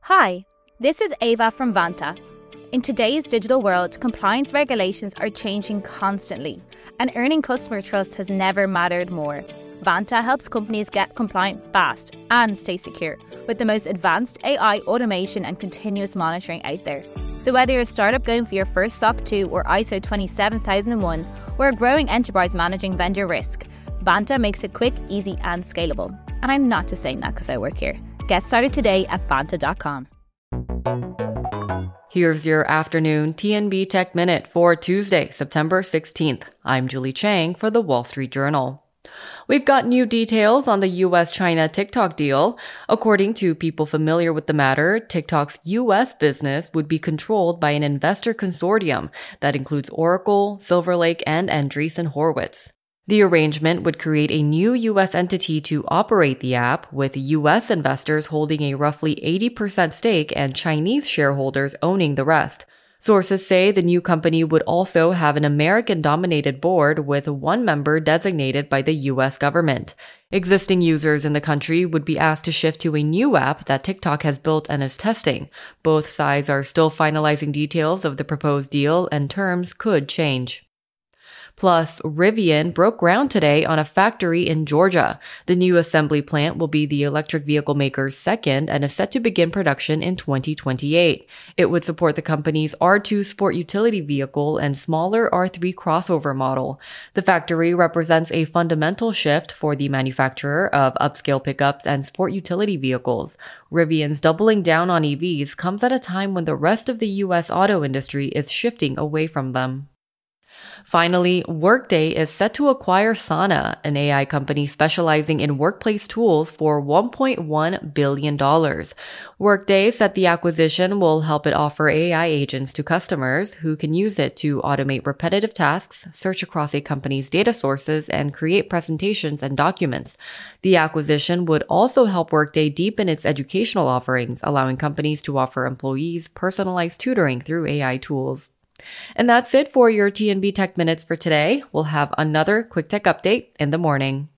Hi, this is Ava from Vanta. In today's digital world, compliance regulations are changing constantly, and earning customer trust has never mattered more. Vanta helps companies get compliant fast and stay secure with the most advanced AI automation and continuous monitoring out there. So whether you're a startup going for your first SOC 2 or ISO 27001, or a growing enterprise managing vendor risk, Vanta makes it quick, easy and scalable. And I'm not just saying that because I work here. Get started today at Vanta.com. Here's your afternoon TNB Tech Minute for Tuesday, September 16th. I'm Julie Chang for the Wall Street Journal. We've got new details on the US-China TikTok deal. According to people familiar with the matter, TikTok's US business would be controlled by an investor consortium that includes Oracle, Silver Lake, and Andreessen Horowitz. The arrangement would create a new U.S. entity to operate the app, with U.S. investors holding a roughly 80% stake and Chinese shareholders owning the rest. Sources say the new company would also have an American-dominated board with one member designated by the U.S. government. Existing users in the country would be asked to shift to a new app that TikTok has built and is testing. Both sides are still finalizing details of the proposed deal, and terms could change. Plus, Rivian broke ground today on a factory in Georgia. The new assembly plant will be the electric vehicle maker's second and is set to begin production in 2028. It would support the company's R2 sport utility vehicle and smaller R3 crossover model. The factory represents a fundamental shift for the manufacturer of upscale pickups and sport utility vehicles. Rivian's doubling down on EVs comes at a time when the rest of the U.S. auto industry is shifting away from them. Finally, Workday is set to acquire Sana, an AI company specializing in workplace tools, for $1.1 billion. Workday said the acquisition will help it offer AI agents to customers who can use it to automate repetitive tasks, search across a company's data sources, and create presentations and documents. The acquisition would also help Workday deepen its educational offerings, allowing companies to offer employees personalized tutoring through AI tools. And that's it for your TNB Tech Minutes for today. We'll have another quick tech update in the morning.